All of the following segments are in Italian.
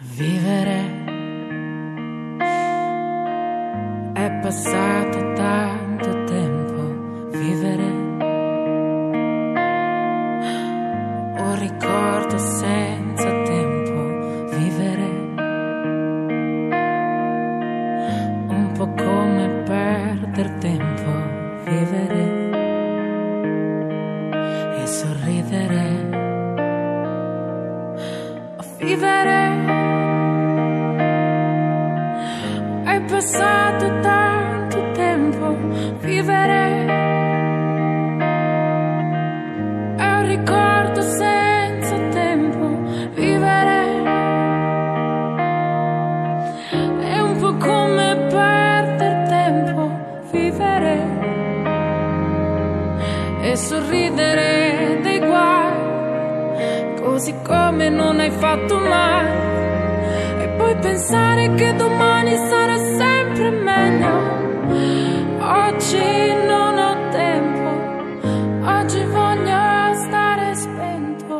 Vivere è passato tanto tempo, vivere un ricordo senza tempo, vivere un po' come perder tempo, vivere e sorridere, vivere. È passato tanto tempo, vivere è un ricordo senza tempo, vivere è un po' come perder tempo, vivere e sorridere dei guai, così come non hai fatto mai. Puoi pensare che domani sarà sempre meglio. Oggi non ho tempo, oggi voglio stare spento.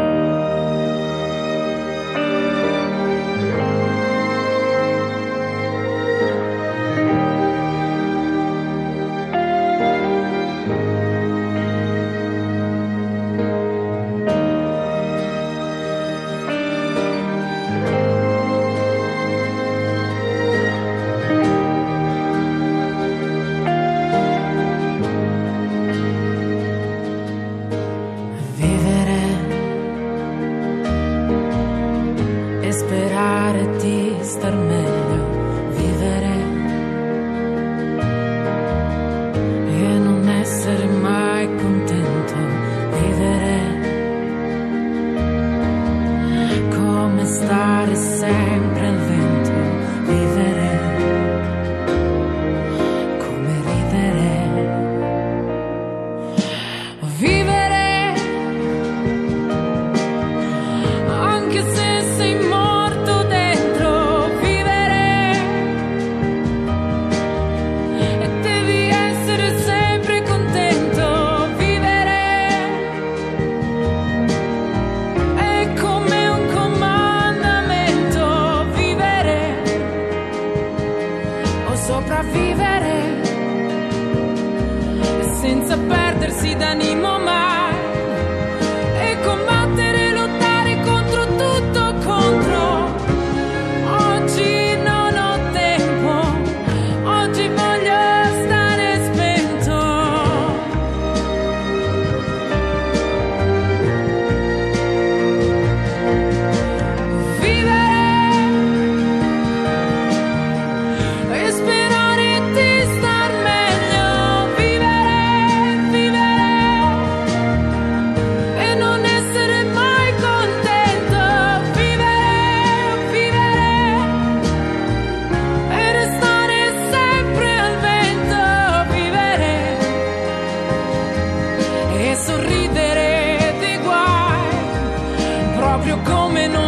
Sperare di star meglio, vivere e non essere mai contento, vivere come stare sempre al vento, vivere come ridere, vivere anche se sopravvivere senza perdersi d'animo mai e combattere, lottare contro tutto, contro. Oggi non ho tempo, oggi voglio stare spento. Vivere e sperare di star meglio, vivere e non essere mai contento, vivere e restare sempre al vento, vivere e sorridere dei guai, proprio come non